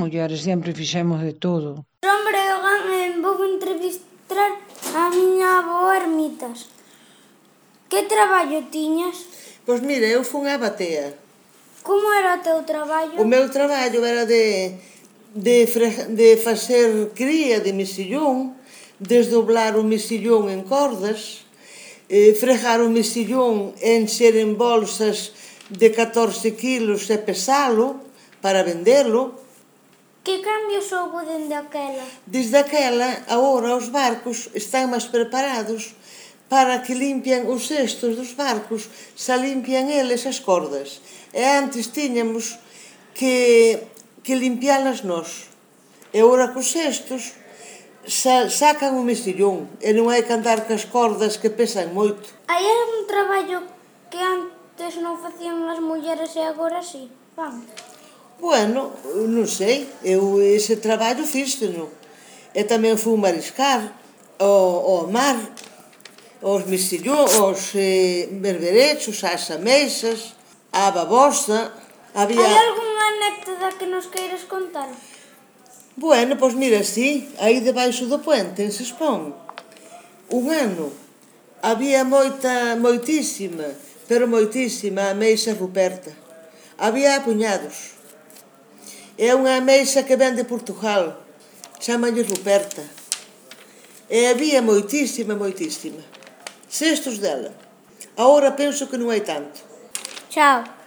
mulleres sempre fixemos de todo. Son Breogán e vou entrevistar a miña avó Ermitas. Que traballo tiñas? Pois mira, eu fun á batea. Como era o teu traballo? O meu traballo era de facer cría de mexillón, desdoblar o mexillón en cordas, fregar o mexillón, encher en bolsas de 14 kilos e pesalo para vendelo. Que cambios houve dende aquela? Desde aquela, agora os barcos están máis preparados para que limpian os cestos dos barcos, se limpian eles as cordas. E antes tiñamos que limpialas nós. E agora cos cestos sacan o mexillón e non hai que andar cas cordas que pesan moito. Hai algún traballo que antes non facían as mulleres e agora sí fan? Bueno, non sei, eu ese traballo fíxeno. E tamén fui mariscar ao mar, os mexillóns, os berberechos, as ameixas, a babosa. Hai algunha anécdota que nos queiras contar? Bueno, pois mira, sí, aí debaixo do puente, en Sespón, un ano, había moitísima, pero moitísima ameixa ruperta. Había a puñados. É unha ameixa que ven de Portugal, chamanlle ruperta. E había moitísima. Cestos dela. Agora penso que non hai tanto. Chao.